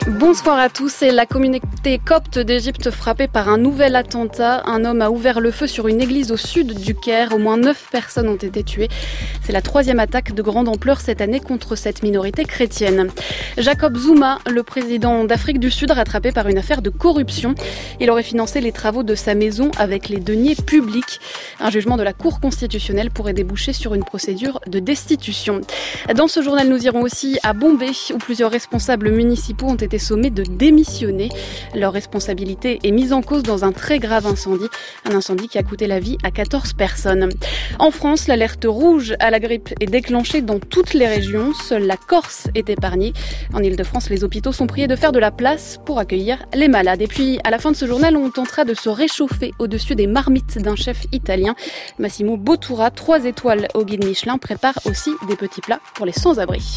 Bonsoir à tous. Et la communauté copte d'Égypte frappée par un nouvel attentat. Un homme a ouvert le feu sur une église au sud du Caire. Au moins 9 personnes ont été tuées. C'est la 3e attaque de grande ampleur cette année contre cette minorité chrétienne. Jacob Zuma, le président d'Afrique du Sud, rattrapé par une affaire de corruption. Il aurait financé les travaux de sa maison avec les deniers publics. Un jugement de la Cour constitutionnelle pourrait déboucher sur une procédure de destitution. Dans ce journal, nous irons aussi à Bombay, où plusieurs responsables municipaux ont été sommés de démissionner. Leur responsabilité est mise en cause dans un très grave incendie. Un incendie qui a coûté la vie à 14 personnes. En France, l'alerte rouge à la grippe est déclenchée dans toutes les régions. Seule la Corse est épargnée. En Ile-de-France, les hôpitaux sont priés de faire de la place pour accueillir les malades. Et puis, à la fin de ce journal, on tentera de se réchauffer au-dessus des marmites d'un chef italien. Massimo Bottura, 3 étoiles au guide Michelin, prépare aussi des petits plats pour les sans-abri.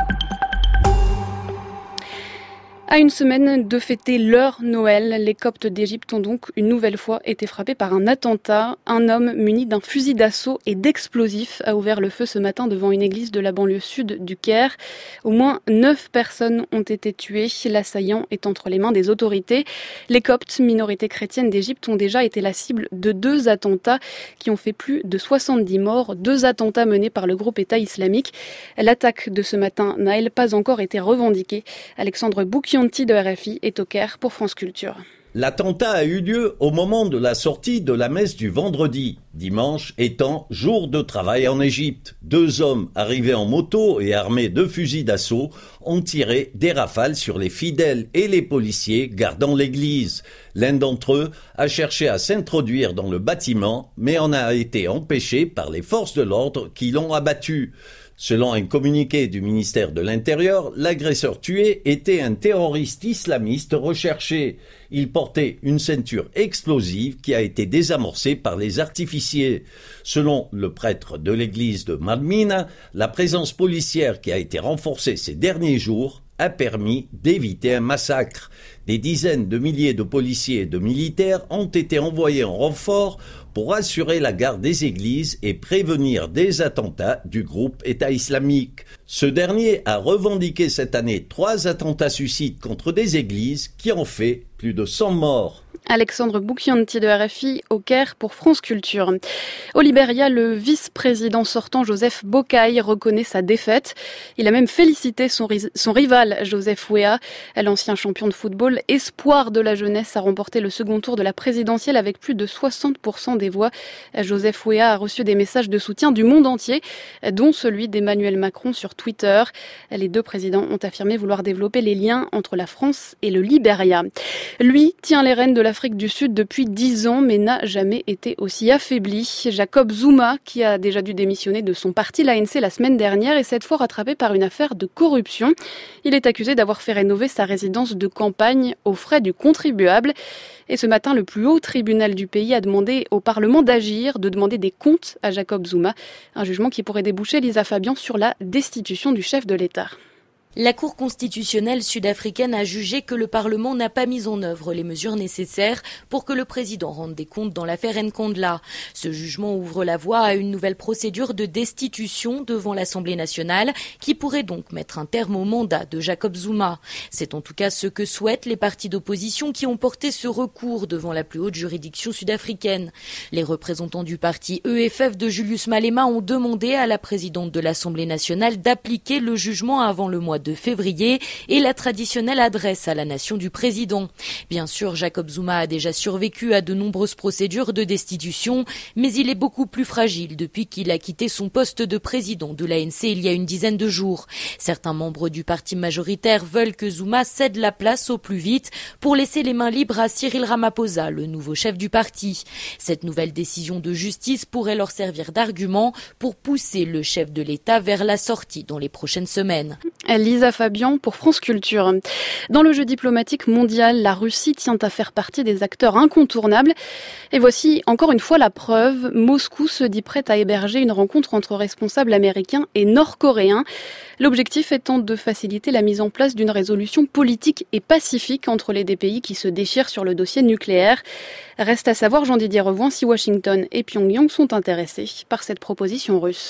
À une semaine de fêter leur Noël, les Coptes d'Égypte ont donc une nouvelle fois été frappés par un attentat. Un homme muni d'un fusil d'assaut et d'explosifs a ouvert le feu ce matin devant une église de la banlieue sud du Caire. Au moins 9 personnes ont été tuées. L'assaillant est entre les mains des autorités. Les Coptes, minorité chrétienne d'Égypte, ont déjà été la cible de 2 attentats qui ont fait plus de 70 morts. 2 attentats menés par le groupe État islamique. L'attaque de ce matin n'a, elle, pas encore été revendiquée. Alexandre Boukianti de RFI est au Caire pour France Culture. L'attentat a eu lieu au moment de la sortie de la messe du vendredi, dimanche étant jour de travail en Égypte. 2 hommes arrivés en moto et armés de fusils d'assaut ont tiré des rafales sur les fidèles et les policiers gardant l'église. L'un d'entre eux a cherché à s'introduire dans le bâtiment, mais en a été empêché par les forces de l'ordre qui l'ont abattu. Selon un communiqué du ministère de l'Intérieur, l'agresseur tué était un terroriste islamiste recherché. Il portait une ceinture explosive qui a été désamorcée par les artificiers. Selon le prêtre de l'église de Madmina, la présence policière qui a été renforcée ces derniers jours a permis d'éviter un massacre. Des dizaines de milliers de policiers et de militaires ont été envoyés en renfort pour assurer la garde des églises et prévenir des attentats du groupe État islamique. Ce dernier a revendiqué cette année 3 attentats suicides contre des églises qui ont fait plus de 100 morts. Alexandre Boukianti de RFI au Caire pour France Culture. Au Libéria, le vice-président sortant Joseph Boakai reconnaît sa défaite. Il a même félicité son rival Joseph Weah, l'ancien champion de football, espoir de la jeunesse, a remporté le second tour de la présidentielle avec plus de 60% des voix. Joseph Weah a reçu des messages de soutien du monde entier, dont celui d'Emmanuel Macron sur Twitter. Les 2 présidents ont affirmé vouloir développer les liens entre la France et le Libéria. Lui tient les rênes de l'Afrique du Sud depuis 10 ans, mais n'a jamais été aussi affaibli. Jacob Zuma, qui a déjà dû démissionner de son parti, l'ANC, la semaine dernière, est cette fois rattrapé par une affaire de corruption. Il est accusé d'avoir fait rénover sa résidence de campagne aux frais du contribuable. Et ce matin, le plus haut tribunal du pays a demandé au Parlement d'agir, de demander des comptes à Jacob Zuma. Un jugement qui pourrait déboucher, Lisa Fabian, sur la destitution du chef de l'État. La Cour constitutionnelle sud-africaine a jugé que le Parlement n'a pas mis en œuvre les mesures nécessaires pour que le président rende des comptes dans l'affaire Nkandla. Ce jugement ouvre la voie à une nouvelle procédure de destitution devant l'Assemblée nationale qui pourrait donc mettre un terme au mandat de Jacob Zuma. C'est en tout cas ce que souhaitent les partis d'opposition qui ont porté ce recours devant la plus haute juridiction sud-africaine. Les représentants du parti EFF de Julius Malema ont demandé à la présidente de l'Assemblée nationale d'appliquer le jugement avant le mois de février et la traditionnelle adresse à la nation du président. Bien sûr, Jacob Zuma a déjà survécu à de nombreuses procédures de destitution, mais il est beaucoup plus fragile depuis qu'il a quitté son poste de président de l'ANC il y a une dizaine de jours. Certains membres du parti majoritaire veulent que Zuma cède la place au plus vite pour laisser les mains libres à Cyril Ramaphosa, le nouveau chef du parti. Cette nouvelle décision de justice pourrait leur servir d'argument pour pousser le chef de l'État vers la sortie dans les prochaines semaines. Lisa Fabian pour France Culture. Dans le jeu diplomatique mondial, la Russie tient à faire partie des acteurs incontournables. Et voici encore une fois la preuve. Moscou se dit prête à héberger une rencontre entre responsables américains et nord-coréens. L'objectif étant de faciliter la mise en place d'une résolution politique et pacifique entre les 2 pays qui se déchirent sur le dossier nucléaire. Reste à savoir, Jean-Didier Revoin, si Washington et Pyongyang sont intéressés par cette proposition russe.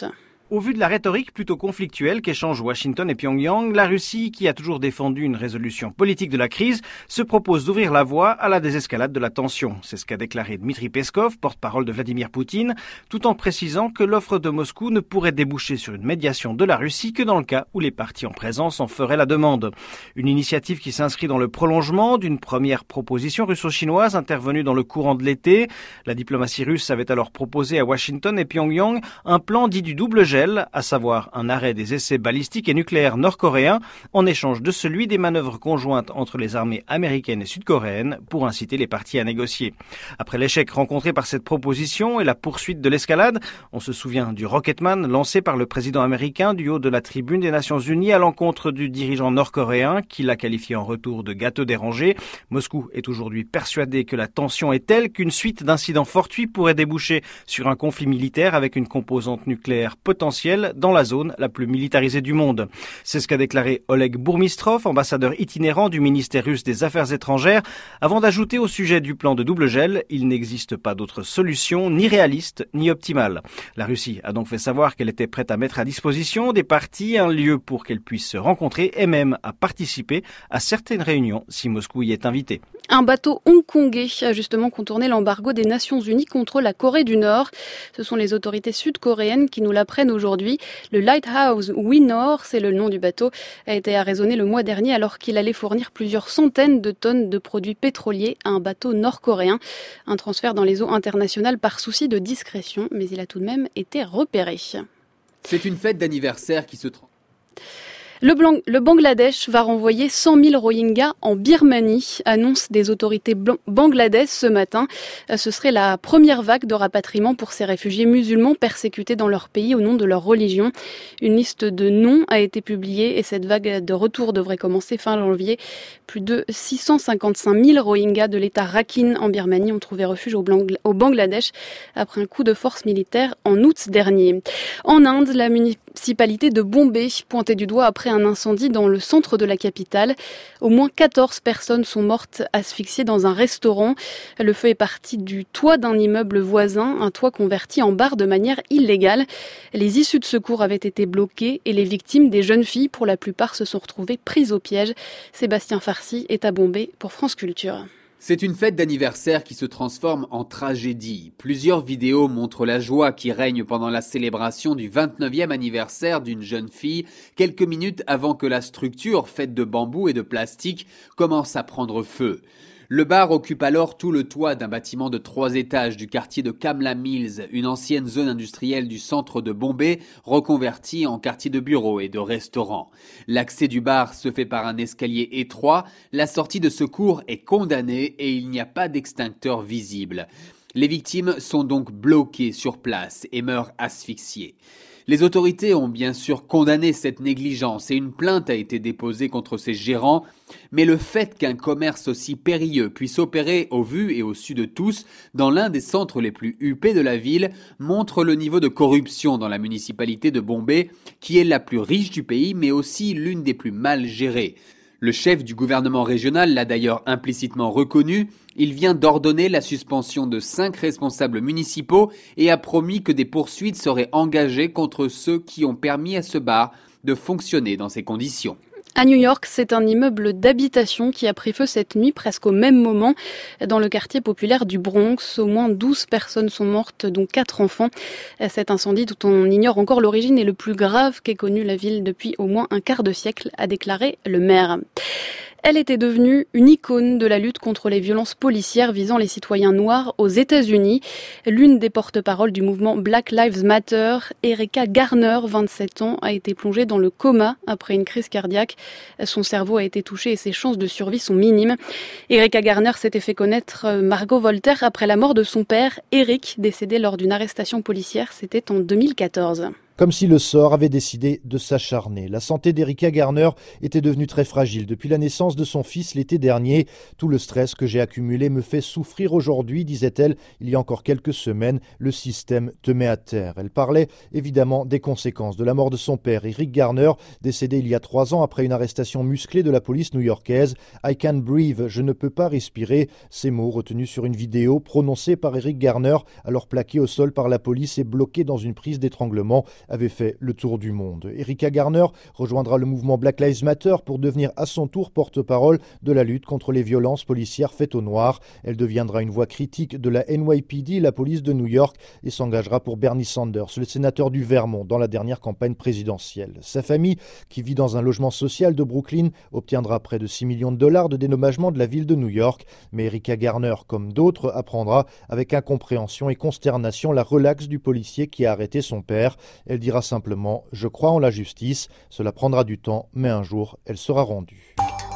Au vu de la rhétorique plutôt conflictuelle qu'échangent Washington et Pyongyang, la Russie, qui a toujours défendu une résolution politique de la crise, se propose d'ouvrir la voie à la désescalade de la tension. C'est ce qu'a déclaré Dmitri Peskov, porte-parole de Vladimir Poutine, tout en précisant que l'offre de Moscou ne pourrait déboucher sur une médiation de la Russie que dans le cas où les parties en présence en feraient la demande. Une initiative qui s'inscrit dans le prolongement d'une première proposition russo-chinoise intervenue dans le courant de l'été. La diplomatie russe avait alors proposé à Washington et Pyongyang un plan dit du double gel, à savoir un arrêt des essais balistiques et nucléaires nord-coréens en échange de celui des manœuvres conjointes entre les armées américaines et sud-coréennes pour inciter les parties à négocier. Après l'échec rencontré par cette proposition et la poursuite de l'escalade, on se souvient du Rocketman lancé par le président américain du haut de la tribune des Nations Unies à l'encontre du dirigeant nord-coréen qui l'a qualifié en retour de gâteau dérangé. Moscou est aujourd'hui persuadé que la tension est telle qu'une suite d'incidents fortuits pourrait déboucher sur un conflit militaire avec une composante nucléaire potentielle dans la zone la plus militarisée du monde. C'est ce qu'a déclaré Oleg Bourmistrov, ambassadeur itinérant du ministère russe des Affaires étrangères, avant d'ajouter au sujet du plan de double gel, il n'existe pas d'autre solution ni réaliste ni optimale. La Russie a donc fait savoir qu'elle était prête à mettre à disposition des parties un lieu pour qu'elles puissent se rencontrer et même à participer à certaines réunions si Moscou y est invité. Un bateau hongkongais a justement contourné l'embargo des Nations Unies contre la Corée du Nord. Ce sont les autorités sud-coréennes qui nous l'apprennent aujourd'hui. Le Lighthouse Winor, c'est le nom du bateau, a été arraisonné le mois dernier alors qu'il allait fournir plusieurs centaines de tonnes de produits pétroliers à un bateau nord-coréen. Un transfert dans les eaux internationales par souci de discrétion, mais il a tout de même été repéré. C'est une fête d'anniversaire qui se transforme. Le Bangladesh va renvoyer 100 000 Rohingyas en Birmanie, annonce des autorités bangladaises ce matin. Ce serait la première vague de rapatriement pour ces réfugiés musulmans persécutés dans leur pays au nom de leur religion. Une liste de noms a été publiée et cette vague de retour devrait commencer fin janvier. Plus de 655 000 Rohingyas de l'État Rakhine en Birmanie ont trouvé refuge au Bangladesh après un coup de force militaire en août dernier. En Inde, la municipalité de Bombay pointait du doigt après un incendie dans le centre de la capitale. Au moins 14 personnes sont mortes asphyxiées dans un restaurant. Le feu est parti du toit d'un immeuble voisin, un toit converti en bar de manière illégale. Les issues de secours avaient été bloquées et les victimes, des jeunes filles pour la plupart, se sont retrouvées prises au piège. Sébastien Farcy est à Bombay pour France Culture. C'est une fête d'anniversaire qui se transforme en tragédie. Plusieurs vidéos montrent la joie qui règne pendant la célébration du 29e anniversaire d'une jeune fille, quelques minutes avant que la structure, faite de bambou et de plastique, commence à prendre feu. Le bar occupe alors tout le toit d'un bâtiment de 3 étages du quartier de Kamla Mills, une ancienne zone industrielle du centre de Bombay, reconvertie en quartier de bureaux et de restaurants. L'accès du bar se fait par un escalier étroit, la sortie de secours est condamnée et il n'y a pas d'extincteur visible. Les victimes sont donc bloquées sur place et meurent asphyxiées. Les autorités ont bien sûr condamné cette négligence et une plainte a été déposée contre ces gérants, mais le fait qu'un commerce aussi périlleux puisse opérer au vu et au su de tous dans l'un des centres les plus huppés de la ville montre le niveau de corruption dans la municipalité de Bombay, qui est la plus riche du pays mais aussi l'une des plus mal gérées. Le chef du gouvernement régional l'a d'ailleurs implicitement reconnu. Il vient d'ordonner la suspension de 5 responsables municipaux et a promis que des poursuites seraient engagées contre ceux qui ont permis à ce bar de fonctionner dans ces conditions. À New York, c'est un immeuble d'habitation qui a pris feu cette nuit, presque au même moment, dans le quartier populaire du Bronx. Au moins 12 personnes sont mortes, dont 4 enfants. Cet incendie, dont on ignore encore l'origine, est le plus grave qu'ait connu la ville depuis au moins un quart de siècle, a déclaré le maire. Elle était devenue une icône de la lutte contre les violences policières visant les citoyens noirs aux États-Unis. L'une des porte-paroles du mouvement Black Lives Matter, Erica Garner, 27 ans, a été plongée dans le coma après une crise cardiaque. Son cerveau a été touché et ses chances de survie sont minimes. Erica Garner s'était fait connaître Margot Voltaire après la mort de son père, Eric, décédé lors d'une arrestation policière. C'était en 2014. Comme si le sort avait décidé de s'acharner. La santé d'Erica Garner était devenue très fragile depuis la naissance de son fils l'été dernier. Tout le stress que j'ai accumulé me fait souffrir aujourd'hui, disait-elle il y a encore quelques semaines. Le système te met à terre. Elle parlait évidemment des conséquences de la mort de son père, Eric Garner, décédé il y a 3 ans après une arrestation musclée de la police new-yorkaise. « I can't breathe, je ne peux pas respirer ». Ces mots retenus sur une vidéo prononcée par Eric Garner, alors plaqué au sol par la police et bloqué dans une prise d'étranglement. avait fait le tour du monde. Erica Garner rejoindra le mouvement Black Lives Matter pour devenir à son tour porte-parole de la lutte contre les violences policières faites aux Noirs. Elle deviendra une voix critique de la NYPD, la police de New York, et s'engagera pour Bernie Sanders, le sénateur du Vermont, dans la dernière campagne présidentielle. Sa famille, qui vit dans un logement social de Brooklyn, obtiendra près de $6 millions de dédommagement de la ville de New York. Mais Erica Garner, comme d'autres, apprendra avec incompréhension et consternation la relaxe du policier qui a arrêté son père. Elle dira simplement « Je crois en la justice ». Cela prendra du temps, mais un jour, elle sera rendue.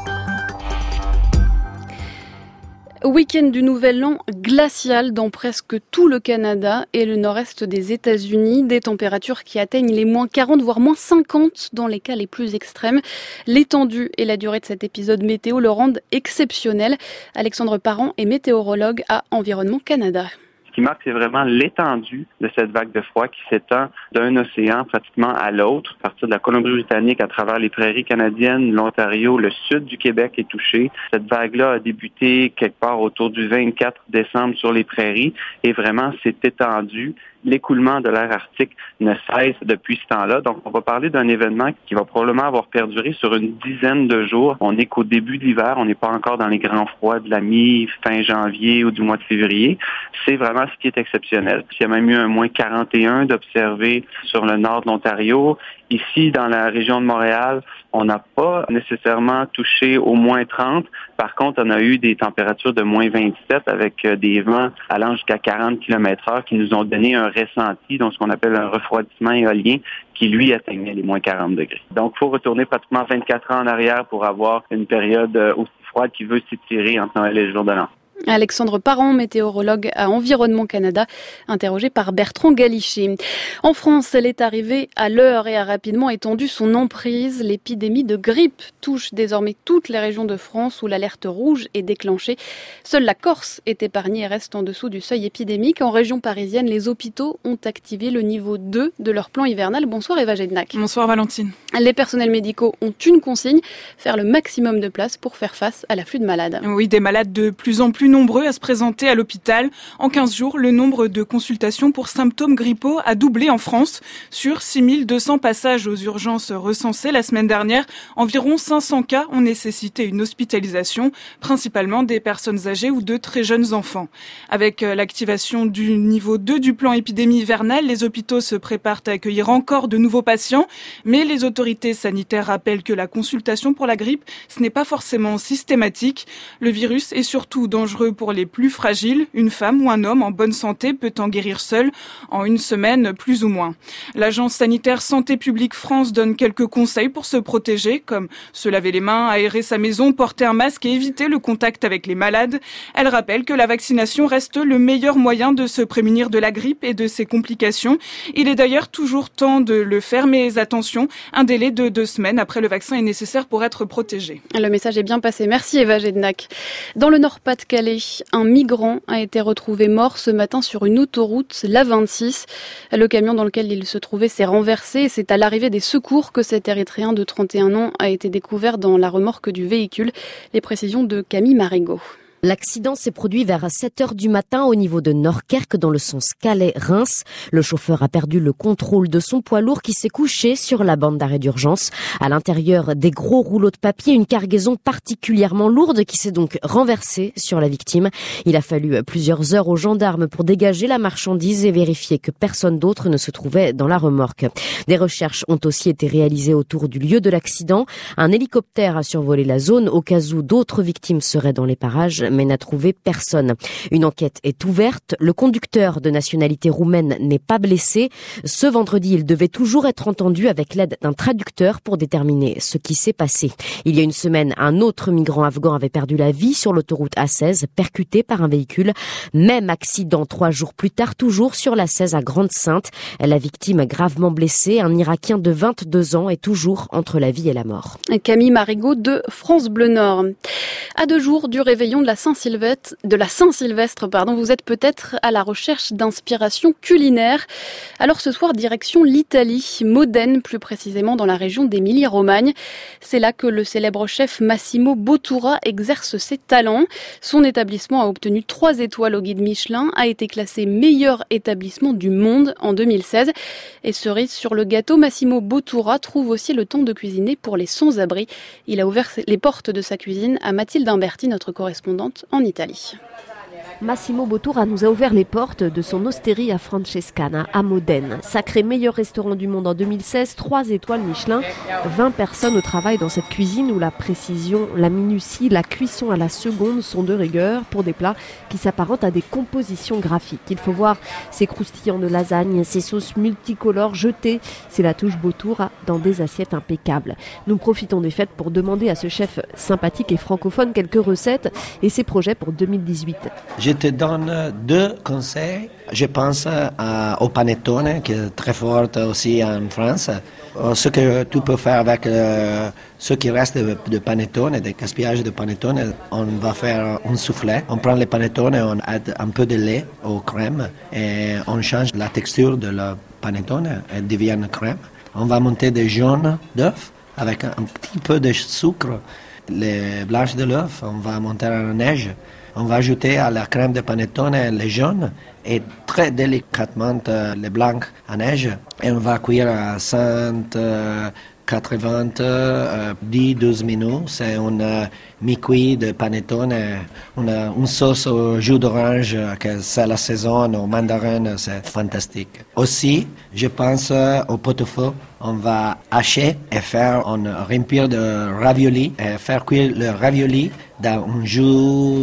Week-end du Nouvel An glacial dans presque tout le Canada et le nord-est des États-Unis. Des températures qui atteignent les moins 40 voire moins 50 dans les cas les plus extrêmes. L'étendue et la durée de cet épisode météo le rendent exceptionnel. Alexandre Parent est météorologue à Environnement Canada. Ce qui marque, c'est vraiment l'étendue de cette vague de froid qui s'étend d'un océan pratiquement à l'autre, à partir de la Colombie-Britannique à travers les prairies canadiennes, l'Ontario, le sud du Québec est touché. Cette vague-là a débuté quelque part autour du 24 décembre sur les prairies et vraiment s'est étendue. L'écoulement de l'air arctique ne cesse depuis ce temps-là. Donc, on va parler d'un événement qui va probablement avoir perduré sur une dizaine de jours. On n'est qu'au début de l'hiver. On n'est pas encore dans les grands froids de la mi-fin janvier ou du mois de février. C'est vraiment ce qui est exceptionnel. Il y a même eu un moins 41 d'observé sur le nord de l'Ontario. Ici, dans la région de Montréal, on n'a pas nécessairement touché au moins 30. Par contre, on a eu des températures de moins 27 avec des vents allant jusqu'à 40 km/h qui nous ont donné un ressenti, donc ce qu'on appelle un refroidissement éolien, qui lui atteignait les moins 40 degrés. Donc, il faut retourner pratiquement 24 ans en arrière pour avoir une période aussi froide qui veut s'étirer entre Noël et le jour de l'an. Alexandre Parent, météorologue à Environnement Canada, interrogé par Bertrand Galichet. En France, elle est arrivée à l'heure et a rapidement étendu son emprise. L'épidémie de grippe touche désormais toutes les régions de France où l'alerte rouge est déclenchée. Seule la Corse est épargnée et reste en dessous du seuil épidémique. En région parisienne, les hôpitaux ont activé le niveau 2 de leur plan hivernal. Bonsoir Eva Gednack. Bonsoir Valentine. Les personnels médicaux ont une consigne, faire le maximum de place pour faire face à l'afflux de malades. Oui, des malades de plus en plus nombreux à se présenter à l'hôpital. En 15 jours, le nombre de consultations pour symptômes grippaux a doublé en France. Sur 6200 passages aux urgences recensés la semaine dernière, environ 500 cas ont nécessité une hospitalisation, principalement des personnes âgées ou de très jeunes enfants. Avec l'activation du niveau 2 du plan épidémie hivernale, les hôpitaux se préparent à accueillir encore de nouveaux patients, mais les autorités sanitaires rappellent que la consultation pour la grippe, ce n'est pas forcément systématique. Le virus est surtout dangereux pour les plus fragiles. Une femme ou un homme en bonne santé peut en guérir seul en une semaine, plus ou moins. L'agence sanitaire Santé publique France donne quelques conseils pour se protéger, comme se laver les mains, aérer sa maison, porter un masque et éviter le contact avec les malades. Elle rappelle que la vaccination reste le meilleur moyen de se prémunir de la grippe et de ses complications. Il est d'ailleurs toujours temps de le faire, mais attention, un délai de 2 semaines après le vaccin est nécessaire pour être protégé. Le message est bien passé. Merci Eva Gednack. Dans le Nord-Pas-de-Calais, un migrant a été retrouvé mort ce matin sur une autoroute, l'A26. Le camion dans lequel il se trouvait s'est renversé et c'est à l'arrivée des secours que cet Érythréen de 31 ans a été découvert dans la remorque du véhicule. Les précisions de Camille Marigot. L'accident s'est produit vers 7h du matin au niveau de Norquerque dans le sens Calais-Reims. Le chauffeur a perdu le contrôle de son poids lourd qui s'est couché sur la bande d'arrêt d'urgence. À l'intérieur, des gros rouleaux de papier, une cargaison particulièrement lourde qui s'est donc renversée sur la victime. Il a fallu plusieurs heures aux gendarmes pour dégager la marchandise et vérifier que personne d'autre ne se trouvait dans la remorque. Des recherches ont aussi été réalisées autour du lieu de l'accident. Un hélicoptère a survolé la zone au cas où d'autres victimes seraient dans les parages, mais n'a trouvé personne. Une enquête est ouverte. Le conducteur de nationalité roumaine n'est pas blessé. Ce vendredi, il devait toujours être entendu avec l'aide d'un traducteur pour déterminer ce qui s'est passé. Il y a une semaine, un autre migrant afghan avait perdu la vie sur l'autoroute A16, percuté par un véhicule. Même accident 3 jours plus tard, toujours sur l'A16 à Grande-Synthe. La victime gravement blessée, un Irakien de 22 ans, est toujours entre la vie et la mort. Camille Marigot de France Bleu Nord. À 2 jours du réveillon de la Saint-Sylvestre, vous êtes peut-être à la recherche d'inspiration culinaire. Alors ce soir, direction l'Italie, Modène plus précisément dans la région d'Émilie-Romagne. C'est là que le célèbre chef Massimo Bottura exerce ses talents. Son établissement a obtenu 3 étoiles au guide Michelin, a été classé meilleur établissement du monde en 2016. Et cerise sur le gâteau, Massimo Bottura trouve aussi le temps de cuisiner pour les sans-abri. Il a ouvert les portes de sa cuisine à Mathilde Imberti, notre correspondante en Italie. Massimo Bottura nous a ouvert les portes de son Osteria Francescana à Modène. Sacré meilleur restaurant du monde en 2016, 3 étoiles Michelin, 20 personnes au travail dans cette cuisine où la précision, la minutie, la cuisson à la seconde sont de rigueur pour des plats qui s'apparentent à des compositions graphiques. Il faut voir ces croustillants de lasagne, ces sauces multicolores jetées. C'est la touche Bottura dans des assiettes impeccables. Nous profitons des fêtes pour demander à ce chef sympathique et francophone quelques recettes et ses projets pour 2018. Je te donne 2 conseils. Je pense au panettone, qui est très fort aussi en France. Ce que tu peux faire avec ce qui reste de panettone, des gaspillages de panettone, on va faire un soufflet. On prend les panettone et on add un peu de lait aux crèmes et on change la texture de la panettone, elle devient crème. On va monter des jaunes d'œufs avec un petit peu de sucre. Les blanches de l'œuf, on va monter en neige. On va ajouter à la crème de panettone les jaunes et très délicatement les blancs à neige. Et on va cuire à 180, 10-12 minutes. C'est un mi-cuit de panettone. On a une sauce au jus d'orange, que c'est la saison, aux mandarines, c'est fantastique. Aussi, je pense au pot-au-feu. On va hacher et faire un remplir de ravioli et faire cuire le ravioli dans un jus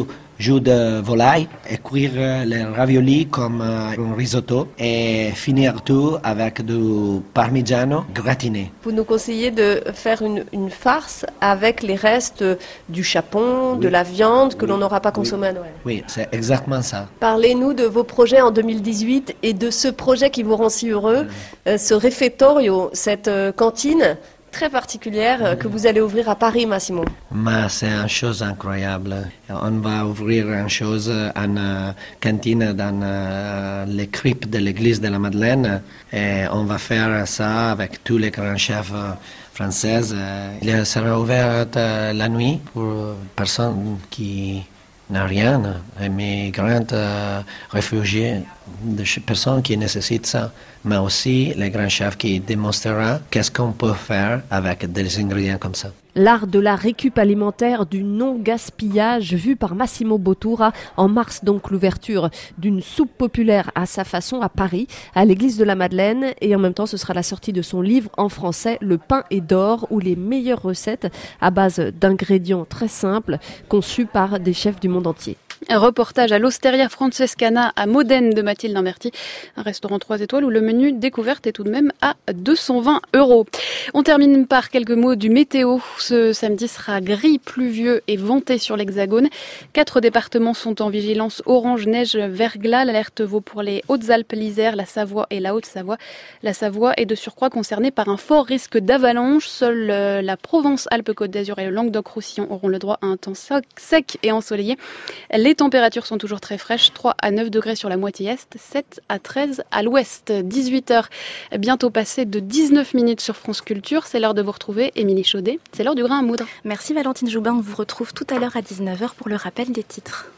de volaille et cuire les raviolis comme un risotto et finir tout avec du parmigiano gratiné. Vous nous conseillez de faire une farce avec les restes du chapon, de la viande que l'on n'aura pas consommé à Noël. Oui, c'est exactement ça. Parlez-nous de vos projets en 2018 et de ce projet qui vous rend si heureux, ce refettorio, cette cantine très particulière que vous allez ouvrir à Paris, Massimo. Mais c'est une chose incroyable. On va ouvrir une chose, une cantine dans les cryptes de l'église de la Madeleine et on va faire ça avec tous les grands chefs français. Il sera ouvert la nuit pour personnes qui n'ont rien, migrants, réfugiés, des personnes qui nécessitent ça, mais aussi les grands chefs qui démontreront qu'est-ce qu'on peut faire avec des ingrédients comme ça. L'art de la récup alimentaire, du non-gaspillage vu par Massimo Bottura. En mars donc l'ouverture d'une soupe populaire à sa façon à Paris, à l'église de la Madeleine. Et en même temps ce sera la sortie de son livre en français, Le pain est d'or, où les meilleures recettes à base d'ingrédients très simples conçus par des chefs du monde entier. Un reportage à l'Osteria Francescana à Modène de Mathilde Imberti, un restaurant 3 étoiles où le menu découverte est tout de même à 220 €. On termine par quelques mots du météo. Ce samedi sera gris, pluvieux et venté sur l'Hexagone. 4 départements sont en vigilance orange, neige, verglas. L'alerte vaut pour les Hautes-Alpes, l'Isère, la Savoie et la Haute-Savoie. La Savoie est de surcroît concernée par un fort risque d'avalanche. Seule la Provence-Alpes-Côte d'Azur et le Languedoc-Roussillon auront le droit à un temps sec et ensoleillé. Les températures sont toujours très fraîches, 3 à 9 degrés sur la moitié est, 7 à 13 à l'ouest. 18h, bientôt passé de 19 minutes sur France Culture. C'est l'heure de vous retrouver, Émilie Chaudet. C'est l'heure du grain à moudre. Merci Valentine Joubin, on vous retrouve tout à l'heure à 19h pour le rappel des titres.